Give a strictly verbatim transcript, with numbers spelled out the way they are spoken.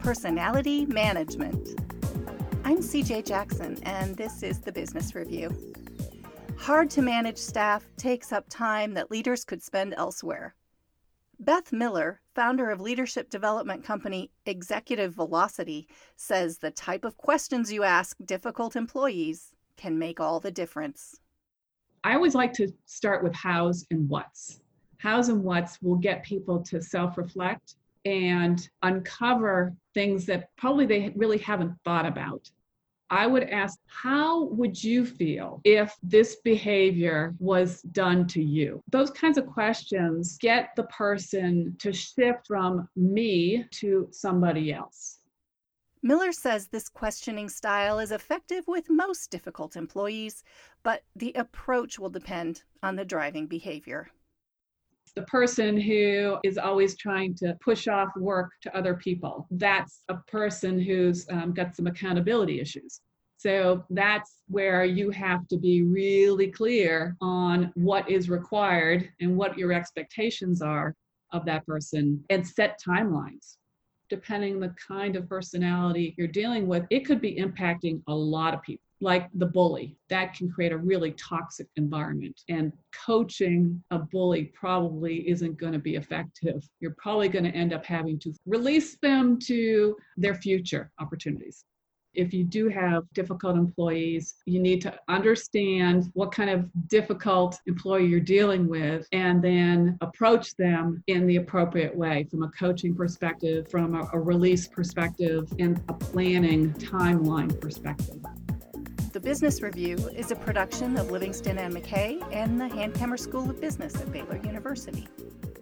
personality management. I'm C J Jackson, and this is the Business Review. Hard to manage staff takes up time that leaders could spend elsewhere. Beth Miller, founder of leadership development company Executive Velocity, says the type of questions you ask difficult employees can make all the difference. I always like to start with hows and whats. Hows and whats will get people to self-reflect and uncover things that probably they really haven't thought about. I would ask, how would you feel if this behavior was done to you? Those kinds of questions get the person to shift from me to somebody else. Miller says this questioning style is effective with most difficult employees, but the approach will depend on the driving behavior. The person who is always trying to push off work to other people, that's a person who's um, got some accountability issues. So that's where you have to be really clear on what is required and what your expectations are of that person and set timelines. Depending on the kind of personality you're dealing with, it could be impacting a lot of people. Like the bully, that can create a really toxic environment. And coaching a bully probably isn't going to be effective. You're probably going to end up having to release them to their future opportunities. If you do have difficult employees, you need to understand what kind of difficult employee you're dealing with and then approach them in the appropriate way from a coaching perspective, from a, a release perspective, and a planning timeline perspective. The Business Review is a production of Livingston and McKay and the Hankamer School of Business at Baylor University.